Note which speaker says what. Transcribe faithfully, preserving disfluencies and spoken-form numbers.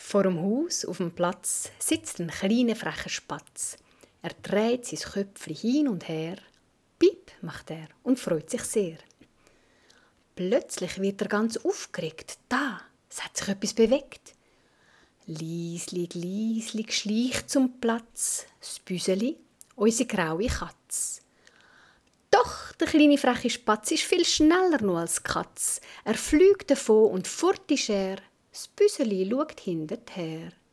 Speaker 1: Vor dem Haus auf dem Platz sitzt ein kleiner frecher Spatz. Er dreht sein Köpfchen hin und her. Piep, macht er und freut sich sehr. Plötzlich wird er ganz aufgeregt. Da, es hat sich etwas bewegt. Lieslig, lieslig schleicht zum Platz das Büseli, unsere graue Katz. Doch der kleine freche Spatz ist viel schneller nur als die Katz. Er fliegt davon und fort ist er. Das Büseli schaut hinterher.